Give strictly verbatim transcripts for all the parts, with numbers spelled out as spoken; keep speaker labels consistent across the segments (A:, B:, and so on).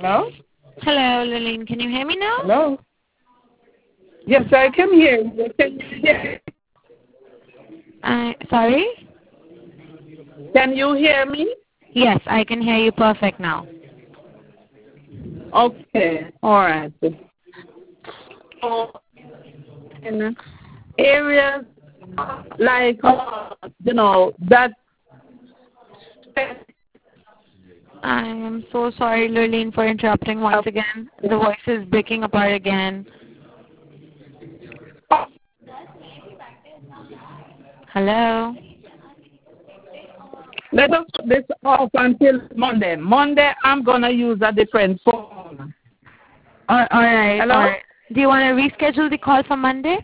A: Hello?
B: Hello, Lillian. Can you hear me now?
A: Hello? Yes, I can hear you. Can you hear
B: Uh, sorry?
A: Can you hear me?
B: Yes, I can hear you perfect now.
A: Okay, all right. So, in areas like, uh, you know, that.
B: I am so sorry, Lillian, for interrupting once again. The voice is breaking apart again. Hello?
A: Let us put this off until Monday. Monday, I'm going to use a different phone.
B: All, all right,
A: Hello?
B: all right. Do you want to reschedule the call for Monday?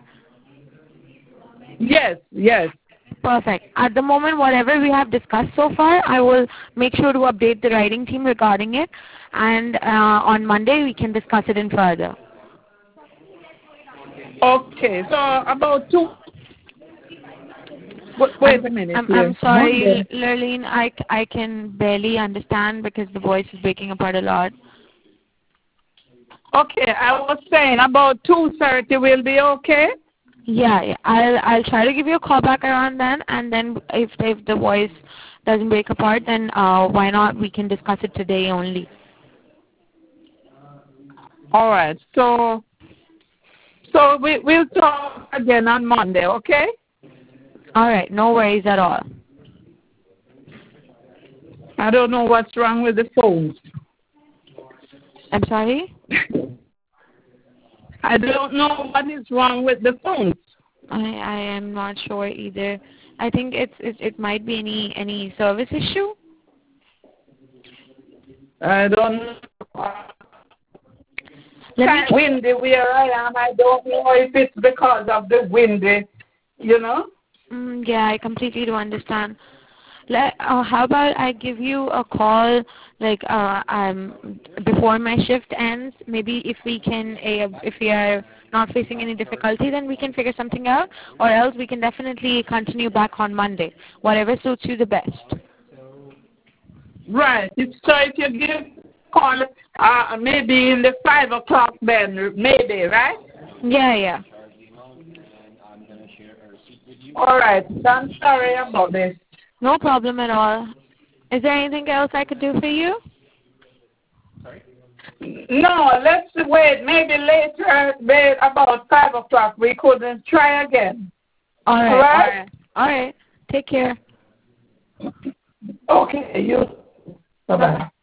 A: Yes, yes.
B: Perfect. At the moment, whatever we have discussed so far, I will make sure to update the writing team regarding it. And uh, on Monday, we can discuss it in further.
A: Okay, so about two. Wait, wait
B: I'm,
A: a minute
B: I'm,
A: here.
B: I'm sorry,
A: Monday.
B: Lurleen. I, I can barely understand because the voice is breaking apart a lot.
A: Okay, I was saying about two thirty will be okay?
B: Yeah, yeah. I'll I'll try to give you a call back around then, and then if if the voice doesn't break apart, then uh, why not? We can discuss it today only.
A: All right, so so we, we'll talk again on Monday, okay?
B: All right, no worries at all.
A: I don't know what's wrong with the phones.
B: I'm sorry?
A: I don't know what is wrong with the phones.
B: I I am not sure either. I think it's it, it might be any any service issue.
A: I don't know.
B: Let me.
A: Kind of windy where I am. I don't know if it's because of the windy, you know?
B: Mm, yeah, I completely do understand. Let, uh, how about I give you a call like uh, um before my shift ends? Maybe if we can, uh, if we are not facing any difficulty, then we can figure something out, or else we can definitely continue back on Monday. Whatever suits you the best.
A: Right. It's, so if you give call uh, maybe in the five o'clock then, maybe, right?
B: Yeah, yeah.
A: All right. I'm sorry about this.
B: No problem at all. Is there anything else I could do for you?
A: No, let's wait. Maybe later, maybe about five o'clock, we could uh, try again.
B: All right,
A: All
B: all
A: right?
B: right, all right. Take care.
A: Okay. You. Bye bye.